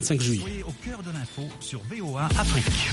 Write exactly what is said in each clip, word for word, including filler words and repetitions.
cinq juillet. Soyez au cœur de l'info sur V O A Afrique.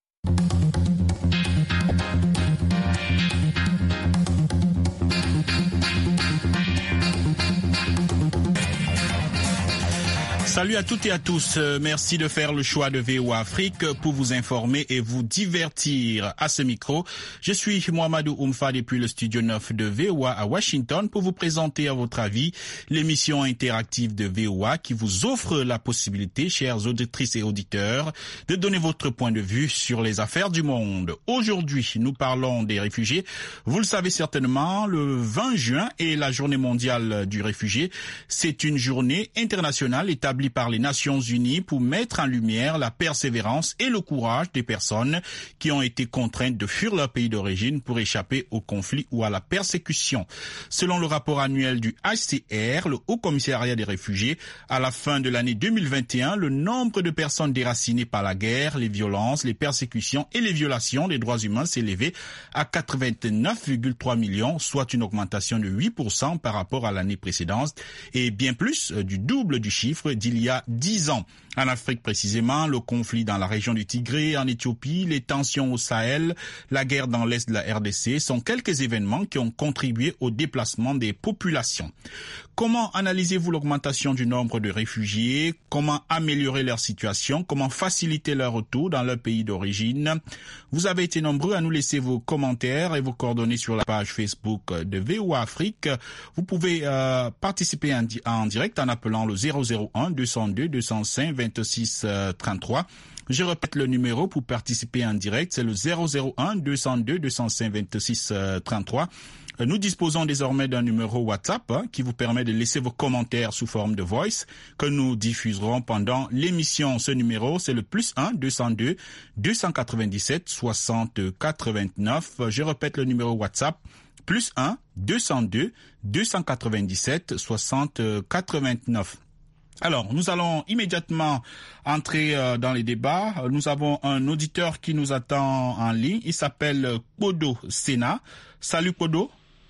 Salut à toutes et à tous. Merci de faire le choix de V O A Afrique pour vous informer et vous divertir. À ce micro, je suis Mohamedou Oumfa depuis le studio neuf de V O A à Washington pour vous présenter à votre avis l'émission interactive de V O A qui vous offre la possibilité, chères auditrices et auditeurs, de donner votre point de vue sur les affaires du monde. Aujourd'hui, nous parlons des réfugiés. Vous le savez certainement, le vingt juin est la journée mondiale du réfugié. C'est une journée internationale établie par les Nations Unies pour mettre en lumière la persévérance et le courage des personnes qui ont été contraintes de fuir leur pays d'origine pour échapper au conflit ou à la persécution. Selon le rapport annuel du H C R, le Haut Commissariat des réfugiés, à la fin de l'année deux mille vingt et un, le nombre de personnes déracinées par la guerre, les violences, les persécutions et les violations des droits humains s'est élevé à quatre-vingt-neuf virgule trois millions, soit une augmentation de huit pour cent par rapport à l'année précédente et bien plus du double du chiffre d'il y a dix ans. En Afrique précisément, le conflit dans la région du Tigré, en Éthiopie, les tensions au Sahel, la guerre dans l'est de la R D C sont quelques événements qui ont contribué au déplacement des populations. Comment analysez-vous l'augmentation du nombre de réfugiés? Comment améliorer leur situation? Comment faciliter leur retour dans leur pays d'origine? Vous avez été nombreux à nous laisser vos commentaires et vos coordonnées sur la page Facebook de V O A Afrique. Vous pouvez euh, participer en, di- en direct en appelant le zéro zéro un deux cent deux deux cent cinq vingt-six trente-trois. Je répète le numéro pour participer en direct, c'est le zéro zéro un deux cent deux deux cent cinq vingt-six trente-trois. Nous disposons désormais d'un numéro WhatsApp hein, qui vous permet de laisser vos commentaires sous forme de voice que nous diffuserons pendant l'émission. Ce numéro, c'est le plus un deux cent deux deux cent quatre-vingt-dix-sept soixante quatre-vingt-neuf. Je répète le numéro WhatsApp, plus un deux cent deux deux cent quatre-vingt-dix-sept soixante quatre-vingt-neuf. Alors, nous allons immédiatement entrer euh, dans les débats. Nous avons un auditeur qui nous attend en ligne. Il s'appelle Kodo Sena. Salut Kodo.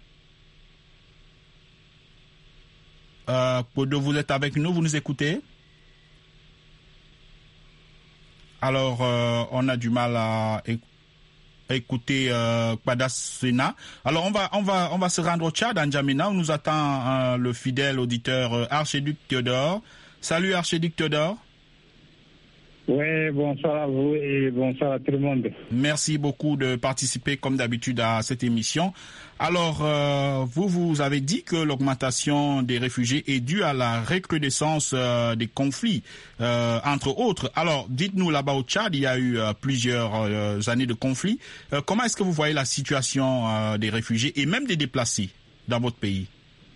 Euh, Kodo, vous êtes avec nous, vous nous écoutez? Alors, euh, on a du mal à écouter. Écoutez, euh, Padasena. Alors, on va, on va, on va se rendre au Tchad, à N'Djamena, où nous attend euh, le fidèle auditeur euh, Archiduc Théodore. Salut, Archiduc Théodore. Oui, bonsoir à vous et bonsoir à tout le monde. Merci beaucoup de participer, comme d'habitude, à cette émission. Alors, euh, vous, vous avez dit que l'augmentation des réfugiés est due à la recrudescence euh, des conflits, euh, entre autres. Alors, dites-nous, là-bas au Tchad, il y a eu euh, plusieurs euh, années de conflits. Euh, comment est-ce que vous voyez la situation euh, des réfugiés et même des déplacés dans votre pays?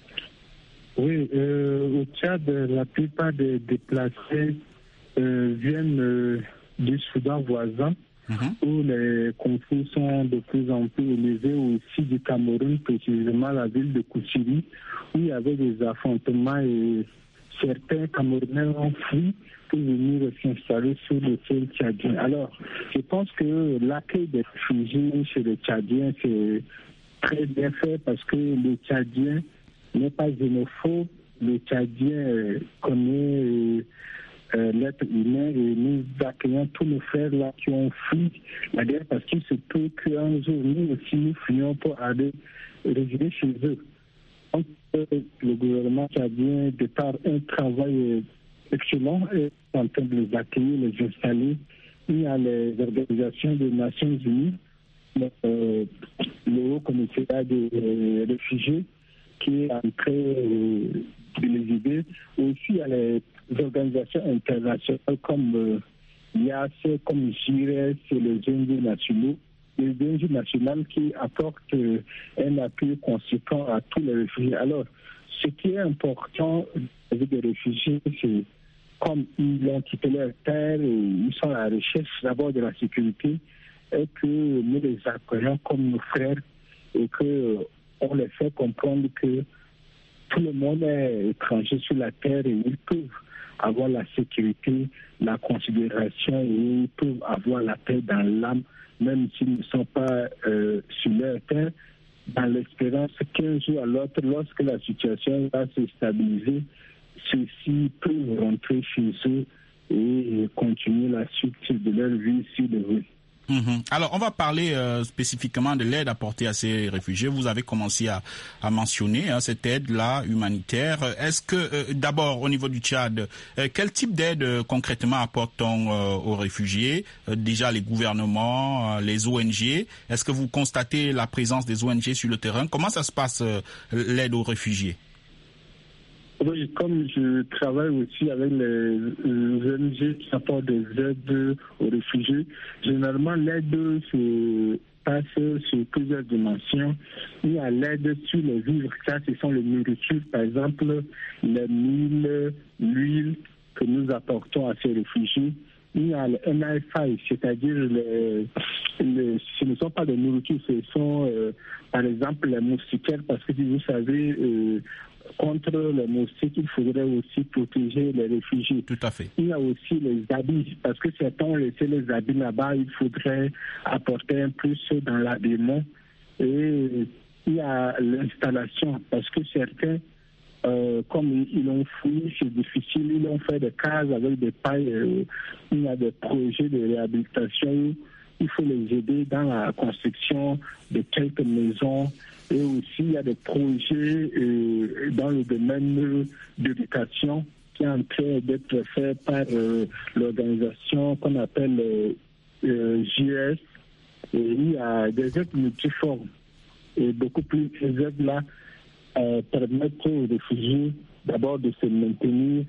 Oui, euh, au Tchad, la plupart des déplacés euh, viennent euh, du Soudan voisin, mm-hmm. où les conflits sont de plus en plus élevés, aussi du Cameroun, précisément la ville de Koussiri, où il y avait des affrontements et certains Camerounais ont fui pour venir s'installer sur le sol tchadien. Alors, je pense que l'accueil des réfugiés chez les Tchadiens, c'est très bien fait parce que le Tchadien n'est pas xénophobe, le Tchadien connaît euh, euh, l'être humain et nous accueillons tous nos frères là qui ont fui la guerre parce qu'il se peut qu'un jour nous aussi nous fuyions pour aller résider chez eux. Donc, euh, le gouvernement tchadien, de par un travail excellent, est en train de les accueillir, les installer. Il y a les organisations des Nations Unies, euh, le Haut Commissariat des euh, réfugiés, qui est en train euh, de les aider. Aussi, il y a les organisations internationales comme euh, l'I A C, comme G I R E S et les O N G nationaux, les O N G nationales qui apportent euh, un appui conséquent à tous les réfugiés. Alors, ce qui est important avec les réfugiés, c'est comme ils ont quitté leur terre et ils sont à la recherche d'abord de la sécurité, et que nous les accueillons comme nos frères et que on les fait comprendre que tout le monde est étranger sur la terre et ils peuvent avoir la sécurité, la considération et ils peuvent avoir la paix dans l'âme, même s'ils ne sont pas euh, sur leur terre, dans l'espérance qu'un jour à l'autre, lorsque la situation va se stabiliser, ceux-ci peuvent rentrer chez eux et continuer la suite de leur vie sur le rue. Mmh. Alors, on va parler euh, spécifiquement de l'aide apportée à ces réfugiés. Vous avez commencé à, à mentionner hein, cette aide-là humanitaire. Est-ce que, euh, d'abord, au niveau du Tchad, euh, quel type d'aide euh, concrètement apporte-t-on euh, aux réfugiés? euh, Déjà, les gouvernements, euh, les O N G. Est-ce que vous constatez la présence des O N G sur le terrain? Comment ça se passe, euh, l'aide aux réfugiés? Oui, comme je travaille aussi avec les, les O N G qui apportent des aides aux réfugiés, généralement l'aide se passe sur plusieurs dimensions. Il y a l'aide sur les vivres, ça ce sont les nourritures, par exemple les mille, l'huile que nous apportons à ces réfugiés. Il y a le N I F I, c'est-à-dire les, les, ce ne sont pas des nourritures, ce sont euh, par exemple les moustiquaires, parce que si vous savez, euh, contre les moustiques, il faudrait aussi protéger les réfugiés. Tout à fait. Il y a aussi les habits, parce que certains ont laissé les habits là-bas, il faudrait apporter un plus dans l'habillement. Et il y a l'installation, parce que certains, euh, comme ils l'ont fouillé, c'est difficile, ils ont fait des cases avec des pailles. Euh, il y a des projets de réhabilitation. Il faut les aider dans la construction de quelques maisons. Et aussi, il y a des projets euh, dans le domaine d'éducation qui est en train d'être fait par euh, l'organisation qu'on appelle euh, euh, J S. Et il y a des aides multiformes. Et beaucoup plus ces aides-là euh, permettent aux réfugiés d'abord de se maintenir,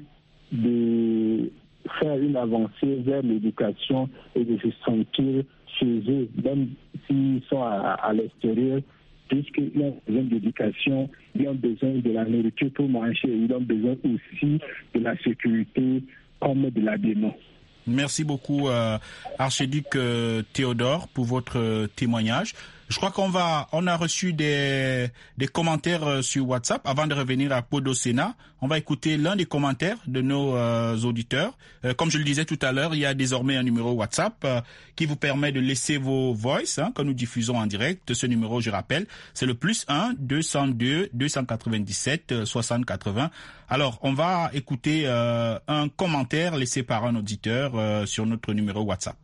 de faire une avancée vers l'éducation et de se sentir chez eux, même s'ils sont à, à l'extérieur, puisqu'ils ont besoin d'éducation, ils ont besoin de la nourriture pour manger, ils ont besoin aussi de la sécurité comme de l'habillement. Merci beaucoup, euh, archiduc euh, Théodore, pour votre euh, témoignage. Je crois qu'on va, on a reçu des, des commentaires euh, sur WhatsApp. Avant de revenir à Podo Sénat, on va écouter l'un des commentaires de nos euh, auditeurs. Euh, comme je le disais tout à l'heure, il y a désormais un numéro WhatsApp euh, qui vous permet de laisser vos voices hein, que nous diffusons en direct. Ce numéro, je rappelle, c'est le plus un deux cent deux deux cent quatre-vingt-dix-sept soixante quatre-vingts. Alors, on va écouter euh, un commentaire laissé par un auditeur euh, sur notre numéro WhatsApp.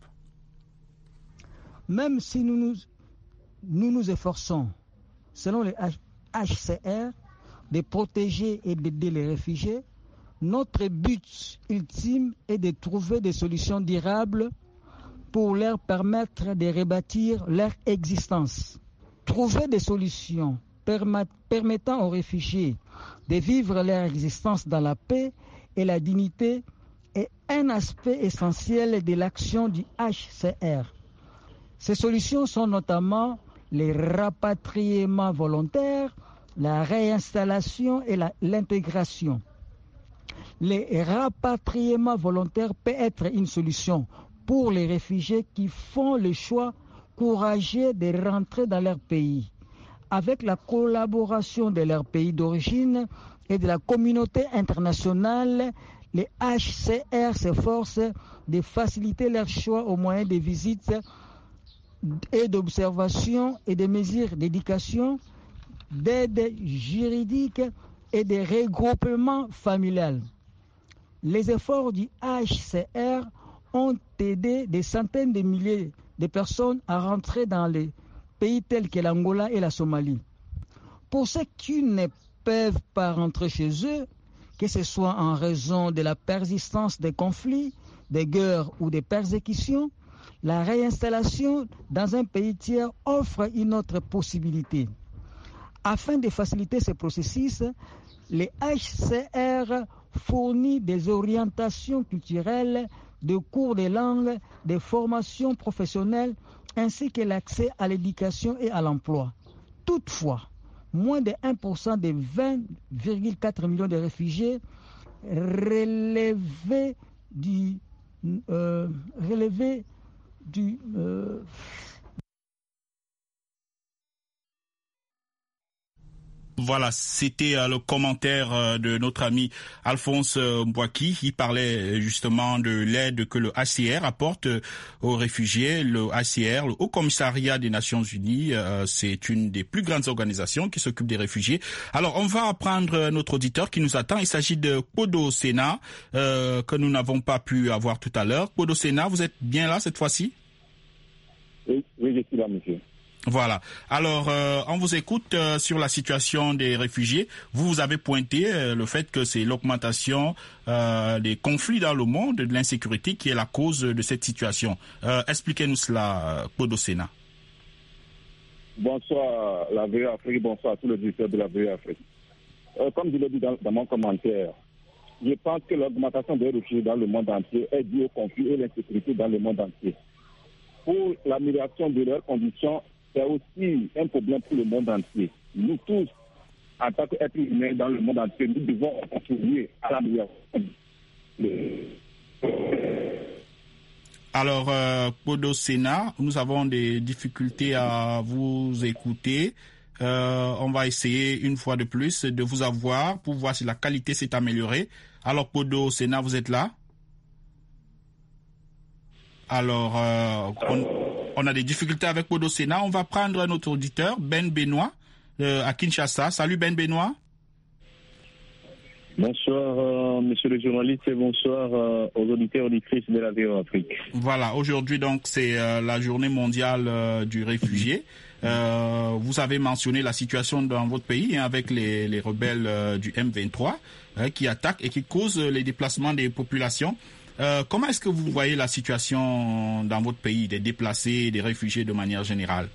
Même si nous nous Nous nous efforçons, selon le H C R, de protéger et d'aider les réfugiés. Notre but ultime est de trouver des solutions durables pour leur permettre de rebâtir leur existence. Trouver des solutions permettant aux réfugiés de vivre leur existence dans la paix et la dignité est un aspect essentiel de l'action du H C R. Ces solutions sont notamment les rapatriements volontaires, la réinstallation et la, l'intégration. Les rapatriements volontaires peuvent être une solution pour les réfugiés qui font le choix courageux de rentrer dans leur pays. Avec la collaboration de leur pays d'origine et de la communauté internationale, les H C R s'efforcent de faciliter leur choix au moyen des visites et d'observation et des mesures d'éducation, d'aide juridique et de regroupement familial. Les efforts du H C R ont aidé des centaines de milliers de personnes à rentrer dans les pays tels que l'Angola et la Somalie. Pour ceux qui ne peuvent pas rentrer chez eux, que ce soit en raison de la persistance des conflits, des guerres ou des persécutions, la réinstallation dans un pays tiers offre une autre possibilité. Afin de faciliter ce processus, le H C R fournit des orientations culturelles, des cours de langue, des formations professionnelles, ainsi que l'accès à l'éducation et à l'emploi. Toutefois, moins de un pour cent des vingt virgule quatre millions de réfugiés relevés du... Euh, relevés du euh, Voilà, c'était euh, le commentaire euh, de notre ami Alphonse euh, Mbouaki. Il parlait justement de l'aide que le H C R apporte euh, aux réfugiés. Le H C R, le Haut Commissariat des Nations Unies, euh, c'est une des plus grandes organisations qui s'occupe des réfugiés. Alors, on va prendre notre auditeur qui nous attend. Il s'agit de Kodo Sena, euh, que nous n'avons pas pu avoir tout à l'heure. Kodo Sena, vous êtes bien là cette fois-ci? Oui, oui, je suis là, monsieur. Voilà. Alors, euh, on vous écoute euh, sur la situation des réfugiés. Vous, vous avez pointé euh, le fait que c'est l'augmentation euh, des conflits dans le monde, de l'insécurité qui est la cause de cette situation. Euh, expliquez-nous cela, Kodo Sena. Bonsoir, la V E Afrique. Bonsoir à tous les auditeurs de la V E Afrique. Euh, comme je l'ai dit dans, dans mon commentaire, je pense que l'augmentation des réfugiés dans le monde entier est due au conflit et l'insécurité dans le monde entier. Pour l'amélioration de leurs conditions, c'est aussi un problème pour le monde entier. Nous tous, en tant qu'êtres humains dans le monde entier, nous devons contribuer à l'amélioration. Alors, euh, Kodo Sena, nous avons des difficultés à vous écouter. Euh, on va essayer une fois de plus de vous avoir pour voir si la qualité s'est améliorée. Alors, Kodo Sena, vous êtes là? Alors, euh, on, on a des difficultés avec Kodo Sena. On va prendre notre auditeur, Ben Benoît, euh, à Kinshasa. Salut Ben Benoît. Bonsoir, euh, monsieur le journaliste, et bonsoir euh, aux auditeurs et auditrices de la V O Afrique. Voilà, aujourd'hui, donc, c'est euh, la journée mondiale euh, du réfugié. Euh, vous avez mentionné la situation dans votre pays hein, avec les, les rebelles euh, du M vingt-trois hein, qui attaquent et qui causent les déplacements des populations. Euh, comment est-ce que vous voyez la situation dans votre pays, des déplacés, des réfugiés de manière générale?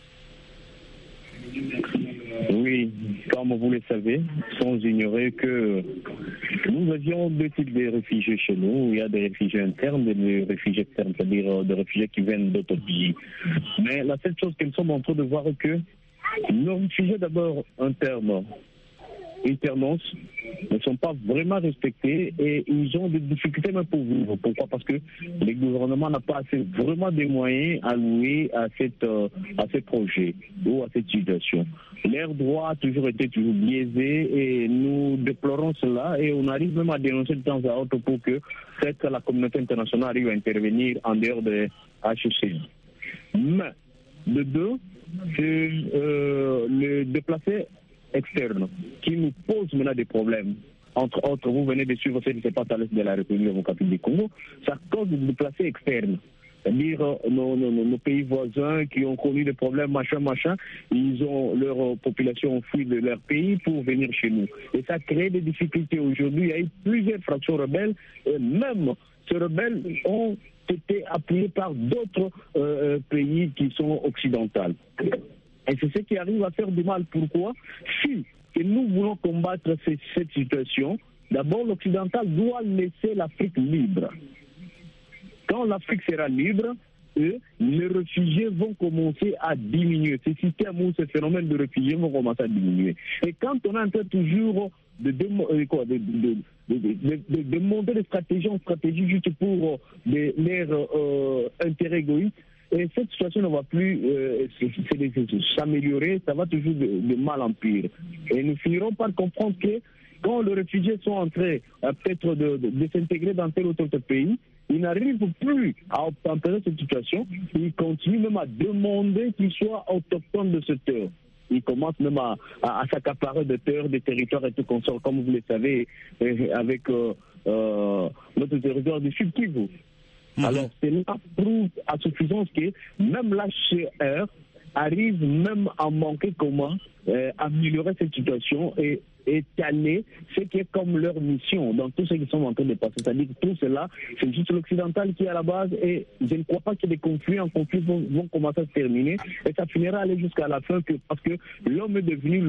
Oui, comme vous le savez, sans ignorer que nous avions deux types de réfugiés chez nous. Il y a des réfugiés internes et des réfugiés externes, c'est-à-dire des réfugiés qui viennent d'autres pays. Mais la seule chose que nous sommes en train de voir est que nos réfugiés d'abord internes, internos, ne sont pas vraiment respectés et ils ont des difficultés même pour vivre. Pourquoi? Parce que le gouvernement n'a pas assez vraiment des moyens alloués à cette euh, à ces projets ou à cette situation. Leur droit a toujours été toujours biaisé et nous déplorons cela et on arrive même à dénoncer de temps à autre pour que cette, la communauté internationale arrive à intervenir en dehors de H C R. Mais de deux, c'est euh, le déplacé externe qui nous pose maintenant des problèmes. Entre autres, vous venez de suivre ce qui se passe à l'est de la République démocratique du Congo, ça cause des déplacés externes. C'est-à-dire nos, nos, nos pays voisins qui ont connu des problèmes, machin, machin, ils ont leur population fui de leur pays pour venir chez nous. Et ça crée des difficultés. Aujourd'hui, il y a eu plusieurs fractions rebelles et même ces rebelles ont été appuyés par d'autres euh, pays qui sont occidentaux. Et c'est ce qui arrive à faire du mal. Pourquoi? Si et nous voulons combattre ces, cette situation, d'abord l'Occidental doit laisser l'Afrique libre. Quand l'Afrique sera libre, eux, les réfugiés vont commencer à diminuer. Ces systèmes ou ces phénomènes de réfugiés vont commencer à diminuer. Et quand on est en train toujours de, de, quoi, de, de, de, de, de, de monter des stratégies en stratégie juste pour de, leurs euh, intérêts égoïstes, et cette situation ne va plus euh, s'améliorer, ça va toujours de, de mal en pire. Et nous finirons par comprendre que quand les réfugiés sont en train euh, peut-être de, de, de s'intégrer dans tel ou tel pays, ils n'arrivent plus à obtenir cette situation. Ils continuent même à demander qu'ils soient autochtones de ce terre. Ils commencent même à, à, à s'accaparer de terres, des territoires et tout consort, comme vous le savez, avec euh, euh, notre territoire du Sud Kivu. Alors, cela prouve à suffisance que même l'H C R arrive même à manquer comment euh, améliorer cette situation et étaler ce qui est comme leur mission dans tout ce qu'ils sont en train de passer. C'est-à-dire que tout cela, c'est juste l'Occidental qui est à la base et je ne crois pas que des conflits en conflit vont, vont commencer à se terminer et ça finira à aller jusqu'à la fin que, parce que l'homme est devenu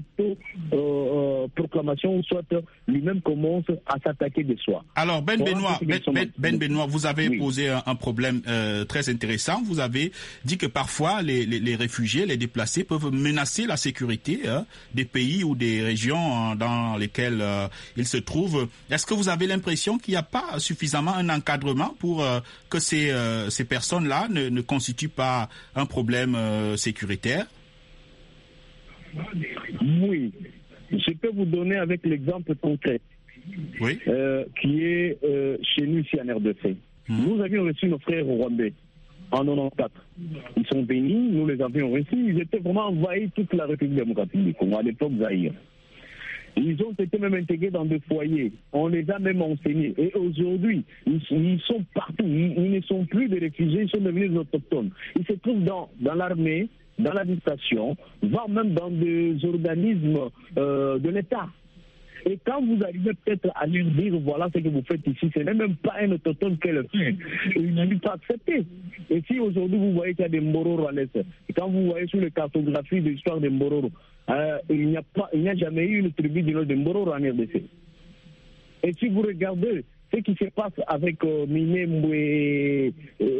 l'auto-proclamation euh, soit lui-même commence à s'attaquer de soi. Alors Ben Benoît, Ben, ben, ben Benoît, vous avez oui. posé un, un problème euh, très intéressant. Vous avez dit que parfois les, les, les réfugiés, les déplacés peuvent menacer la sécurité hein, des pays ou des régions dans lesquels euh, ils se trouvent. Est-ce que vous avez l'impression qu'il n'y a pas suffisamment un encadrement pour euh, que ces, euh, ces personnes-là ne, ne constituent pas un problème euh, sécuritaire? Oui. Je peux vous donner avec l'exemple concret oui. euh, qui est euh, chez nous ici en R D C. Mmh. Nous avions reçu nos frères rwandais en quatre-vingt-quatorze. Ils sont venus, nous les avions reçus, ils étaient vraiment envahis toute la République démocratique du Congo, à l'époque Zaïre. Ils ont été même intégrés dans des foyers. On les a même enseignés. Et aujourd'hui, ils, ils sont partout. Ils, ils ne sont plus des réfugiés, ils sont devenus des autochtones. Ils se trouvent dans, dans l'armée, dans l'administration, voire même dans des organismes euh, de l'État. Et quand vous arrivez peut-être à lui dire, voilà ce que vous faites ici, ce n'est même pas un autochtone qui le fait. Il n'a pas accepté. Et si aujourd'hui vous voyez qu'il y a des Mbororo à l'Est, et quand vous voyez sur les cartographies de l'histoire des Mbororo, euh, il n'y a pas, il n'y a jamais eu une tribu du nom de Mbororo en R D C. Et si vous regardez ce qui se passe avec euh, Minembwe et,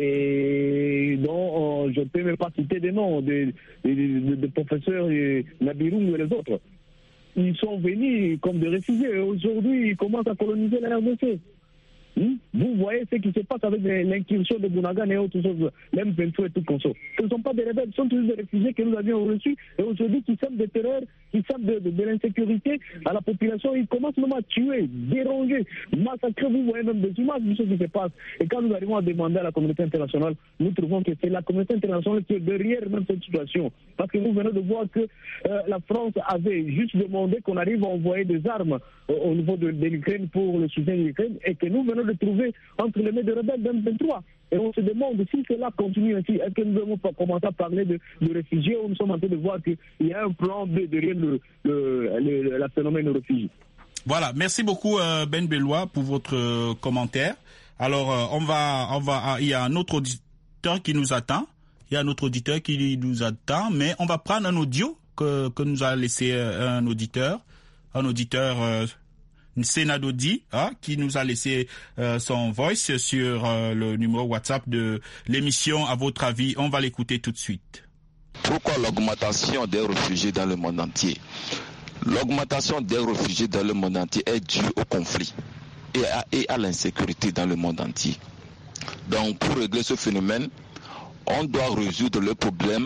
et dont euh, je ne peux même pas citer des noms de, de, de, de professeurs euh, Nabirou et les autres, ils sont venus comme des réfugiés et aujourd'hui ils commencent à coloniser la R D C. Hmm? Vous voyez ce qui se passe avec l'incursion de Bounagan et autres choses, même Bentou et tout comme ça. Ce ne sont pas des rebelles, ce sont tous des réfugiés que nous avions reçus et aujourd'hui qui savent de terreur, qui savent de, de, de l'insécurité à la population. Ils commencent même à tuer, déranger, massacrer. Vous voyez même des images de ce qui se passe. Et quand nous arrivons à demander à la communauté internationale, nous trouvons que c'est la communauté internationale qui est derrière même cette situation. Parce que nous venons de voir que euh, la France avait juste demandé qu'on arrive à envoyer des armes euh, au niveau de, de l'Ukraine pour le soutien de l'Ukraine et que nous venons de trouver entre les mains des rebelles d'M vingt-trois. Et on se demande si cela continue ainsi, est-ce que nous devons pas commencer à parler de, de réfugiés ou nous sommes en train de voir qu'il y a un plan B derrière le, le, le, le phénomène de réfugiés. Voilà, merci beaucoup euh, Ben Bellois pour votre euh, commentaire. Alors euh, on va, on va, ah, il y a un autre auditeur qui nous attend. Il y a un autre auditeur qui nous attend, mais on va prendre un audio que, que nous a laissé euh, un auditeur, un auditeur. Euh, Sénadodi, hein, qui nous a laissé euh, son voice sur euh, le numéro WhatsApp de l'émission. À votre avis, on va l'écouter tout de suite. Pourquoi l'augmentation des réfugiés dans le monde entier? L'augmentation des réfugiés dans le monde entier est due au conflit et à, et à l'insécurité dans le monde entier. Donc, pour régler ce phénomène, on doit résoudre le problème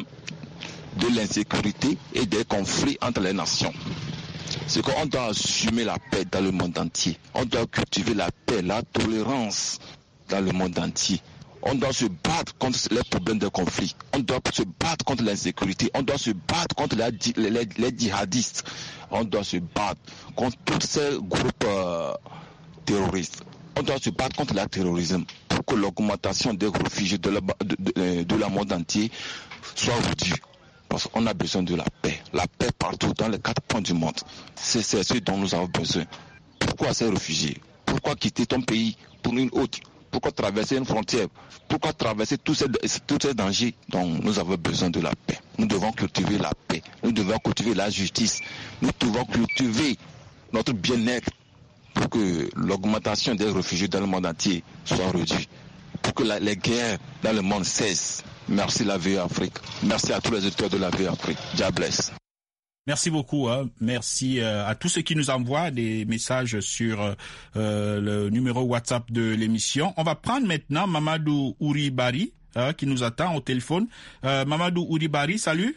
de l'insécurité et des conflits entre les nations. C'est qu'on doit assumer la paix dans le monde entier. On doit cultiver la paix, la tolérance dans le monde entier. On doit se battre contre les problèmes de conflit. On doit se battre contre l'insécurité. On doit se battre contre les, les, les djihadistes. On doit se battre contre tous ces groupes euh, terroristes. On doit se battre contre le terrorisme pour que l'augmentation des réfugiés de la, de, de, de la monde entier soit réduite. Parce qu'on a besoin de la paix. La paix partout dans les quatre points du monde. C'est, c'est ce dont nous avons besoin. Pourquoi ces réfugiés? Pourquoi quitter ton pays pour une autre? Pourquoi traverser une frontière? Pourquoi traverser tous ces, tous ces dangers? Donc nous avons besoin de la paix. Nous devons cultiver la paix. Nous devons cultiver la justice. Nous devons cultiver notre bien-être pour que l'augmentation des réfugiés dans le monde entier soit réduite. Pour que la, les guerres dans le monde cessent. Merci la V O A Afrique. Merci à tous les auditeurs de la V O A Afrique. God bless. Merci beaucoup. Hein. Merci euh, à tous ceux qui nous envoient des messages sur euh, le numéro WhatsApp de l'émission. On va prendre maintenant Mamadou Ouribari euh, qui nous attend au téléphone. Euh, Mamadou Ouribari, salut.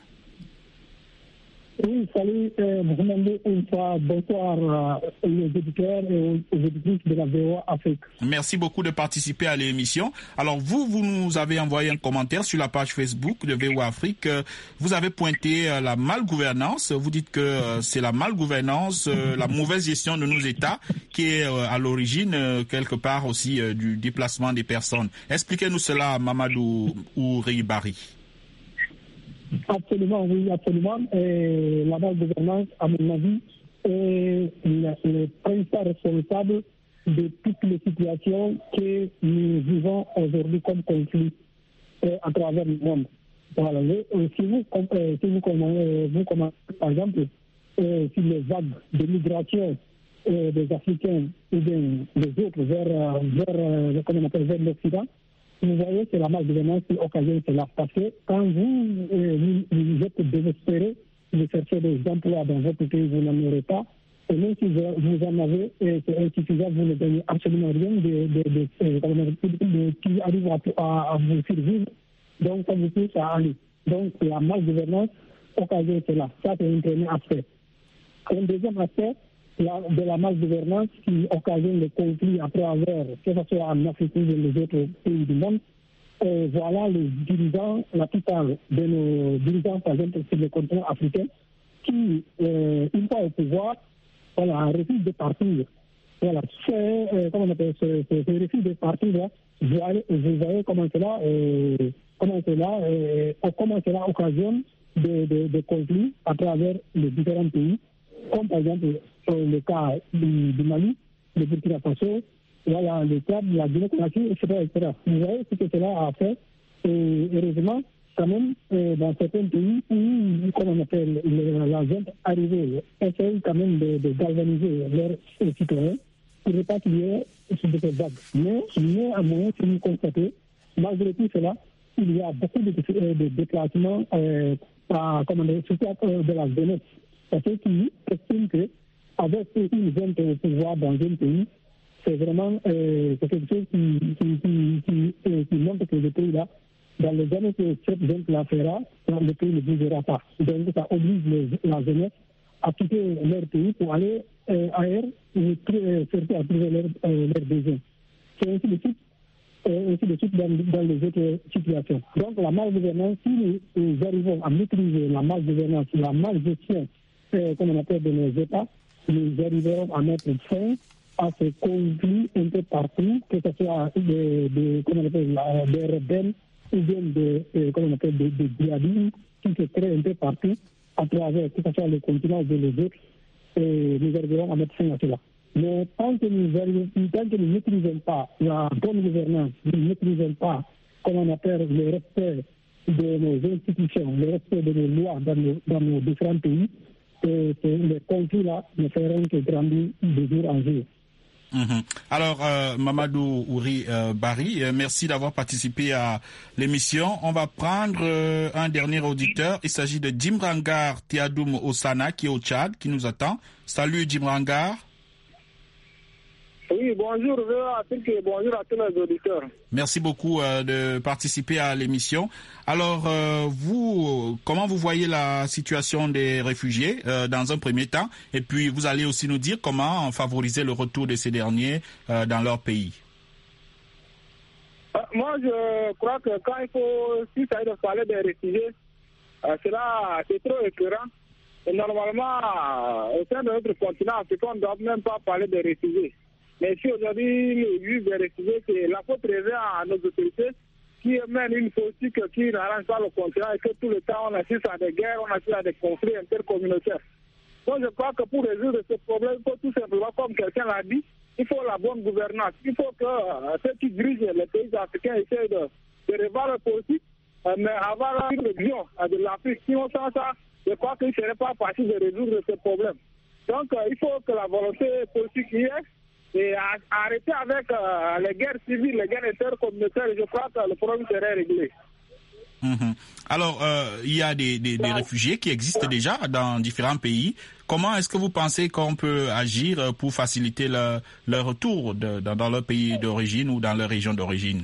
Oui, salut, euh, Mohamed Oumfa, bonsoir euh, aux auditeurs et aux auditrices de la V O A Afrique. Merci beaucoup de participer à l'émission. Alors vous, vous nous avez envoyé un commentaire sur la page Facebook de V O A Afrique. Euh, vous avez pointé euh, la malgouvernance. Vous dites que euh, c'est la malgouvernance, euh, la mauvaise gestion de nos États qui est euh, à l'origine, euh, quelque part aussi, euh, du déplacement des personnes. Expliquez-nous cela, Mamadou Ouribari. Absolument, oui, absolument. Et la malgouvernance, à mon avis, est le, le principal responsable de toutes les situations que nous vivons aujourd'hui comme conflit euh, à travers le monde. Voilà. Et, si vous, euh, si vous, euh, vous commencez, par exemple, euh, sur les vagues de migration euh, des Africains ou des, des autres vers, vers, euh, comment on appelle, vers l'Occident, vous voyez, c'est la malgouvernance qui occasionne cela. Parce que quand vous, euh, vous, vous êtes désespéré de chercher des emplois dans votre pays, vous n'en aurez pas. Et même si vous en avez, et c'est insuffisant, vous ne gagnez absolument rien de, de, de, de, de, de, qui arrive à, à, à vous survivre. Donc, ça vous pousse à aller. Donc, la malgouvernance occasionne cela. Ça, c'est un premier aspect. Un deuxième aspect la, de la malgouvernance qui occasionne le conflit à travers, que ce soit en Afrique ou dans les autres pays du monde. Et voilà les dirigeants, la plupart de nos dirigeants, par exemple, sur le continent africain, qui, euh, une fois au pouvoir, voilà, refusent de partir. Voilà, c'est, euh, comment on appelle, ce, ce, ce refus de partir là, vous voyez, vous voyez comment cela, euh, comment cela, euh, comment cela occasionne des de, de conflits à travers les différents pays, comme par exemple euh, le cas du, du Mali, le Burkina Faso, voilà, le Tchad, la Guinée-Conakry, et cetera, et cetera. Vous voyez ce que cela a fait, et heureusement, quand même, euh, dans certains pays où, comme on appelle, la gente arrivée, essayent quand même de, de galvaniser leurs citoyens pour ne pas qu'il y ait ce de vagues. Mais, néanmoins, si vous constatez, malgré tout cela, il y a beaucoup de, de déplacements, euh, à, comment dire, surtout de la jeunesse. Parce qu'ils estiment qu'avec une gente au pouvoir dans un pays, c'est vraiment euh, c'est quelque chose qui, qui, qui, qui, qui, qui montre que le pays-là, dans les années que cette gente la fera, le pays ne bougera pas. Donc ça oblige les, la jeunesse à quitter leur pays pour aller euh, ailleurs et surtout à trouver leurs euh, leur besoins. C'est ainsi de suite, euh, ainsi de suite dans, dans les autres situations. Donc la malgouvernance, si nous, nous arrivons à maîtriser la malgouvernance, la malgestion, euh, comme on appelle de nos États, nous arriverons à mettre fin à ce conflit un peu partout, que ce soit des, des, comment on appelle, des rebelles ou bien des, euh, comment on appelle, des, des djihadistes qui se créent un peu partout à travers, que ce soit le continent ou les autres, et nous arriverons à mettre fin à cela. Mais tant que nous arrivons, tant que nous ne maîtrisons pas la bonne gouvernance, nous ne maîtrisons pas, comment on appelle, le respect de nos institutions, le respect de nos lois dans nos, dans nos différents pays, et, et les conflits-là ne feront que grandir de jour en jour. Mmh. Alors, euh, Mamadou Ouri euh, Barry, euh, merci d'avoir participé à l'émission. On va prendre euh, un dernier auditeur. Il s'agit de Djimrangar Tiadoum Osana qui est au Tchad, qui nous attend. Salut Djimrangar. Oui, bonjour à tous et bonjour à tous les auditeurs. Merci beaucoup euh, de participer à l'émission. Alors, euh, vous, comment vous voyez la situation des réfugiés euh, dans un premier temps, et puis vous allez aussi nous dire comment favoriser le retour de ces derniers euh, dans leur pays. Euh, moi, je crois que quand il faut, si ça de parler des réfugiés, euh, cela c'est trop éclairant. Et normalement, euh, au sein de notre continent africain, on ne doit même pas parler des réfugiés. Mais si aujourd'hui, le juge des réfugiés, c'est la faute revient à nos autorités qui mènent une politique qui n'arrange pas le continent et que tout le temps on assiste à des guerres, on assiste à des conflits intercommunautaires. Donc je crois que pour résoudre ce problème, il faut tout simplement, comme quelqu'un l'a dit, il faut la bonne gouvernance. Il faut que euh, ceux qui dirigent les pays africains essayent de, de revoir le politique, euh, mais avoir une vision euh, de l'Afrique. Sinon, sans ça, je crois qu'il ne serait pas facile de résoudre ce problème. Donc euh, il faut que la volonté politique y ait. Et arrêter avec euh, les guerres civiles, les guerres intercommunautaires, je crois que le problème serait réglé. Mmh. Alors, euh, il y a des, des, des réfugiés qui existent déjà dans différents pays. Comment est-ce que vous pensez qu'on peut agir pour faciliter le, leur retour de, dans, dans leur pays d'origine ou dans leur région d'origine?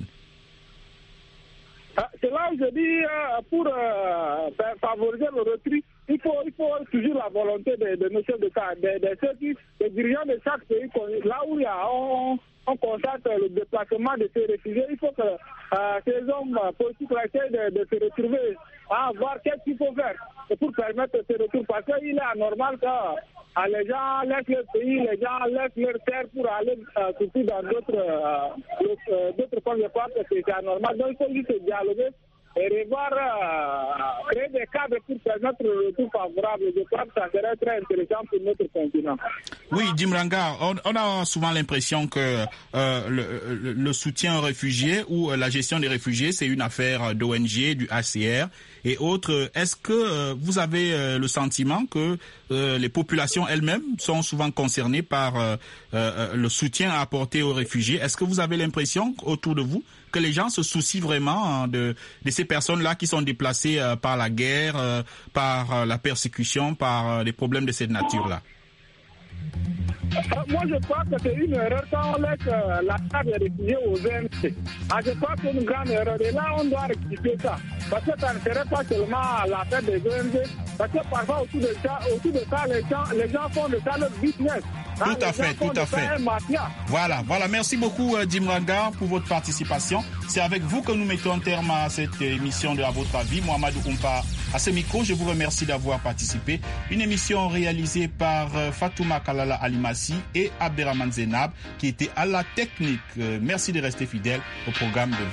Ah, c'est là où je dis, euh, pour euh, favoriser le retour, il faut, il faut toujours la volonté de, de nos chefs d'État, de, de ceux qui, des dirigeants de chaque pays. Là où il y a, on, on constate le déplacement de ces réfugiés, il faut que euh, ces hommes politiques essayent de, de se retrouver à voir qu'est-ce qu'il faut faire pour permettre ce retour. Parce qu'il est anormal que euh, les gens laissent leur pays, les gens laissent leur terre pour aller euh, surtout dans d'autres euh, d'autres formes de part, c'est anormal. Donc il faut juste dialoguer et revoir, euh, créer des cadres pour permettre le retour favorable. Je crois que ça serait très intéressant pour notre continent. Oui, Djimrangar, on, on a souvent l'impression que euh, le, le, le soutien aux réfugiés ou la gestion des réfugiés, c'est une affaire d'O N G, du H C R et autres. Est-ce que euh, vous avez euh, le sentiment que euh, les populations elles-mêmes sont souvent concernées par euh, euh, le soutien à apporter aux réfugiés? Est-ce que vous avez l'impression autour de vous que les gens se soucient vraiment hein, de, de ces personnes-là qui sont déplacées euh, par la guerre, euh, par euh, la persécution, par euh, des problèmes de cette nature-là? Moi, je crois que c'est une erreur quand on laisse euh, la charge des réfugiés aux O M C. Ah, je crois que c'est une grande erreur. Et là, on doit rectifier ça. Parce que ça ne serait pas seulement l'affaire des O M C. Parce que parfois, autour de ça, autour de ça les, gens, les gens font de ça leur business. Tout hein, à fait, tout à fait. Voilà, voilà. Merci beaucoup, euh, Dimranga, pour votre participation. C'est avec vous que nous mettons un terme à cette émission de À votre avis. Mohamedou Oumfa, à ce micro, je vous remercie d'avoir participé. Une émission réalisée par euh, Fatouma Kalala Alimassi et Abderrahmane Zenab, qui était à la technique. Euh, merci de rester fidèle au programme de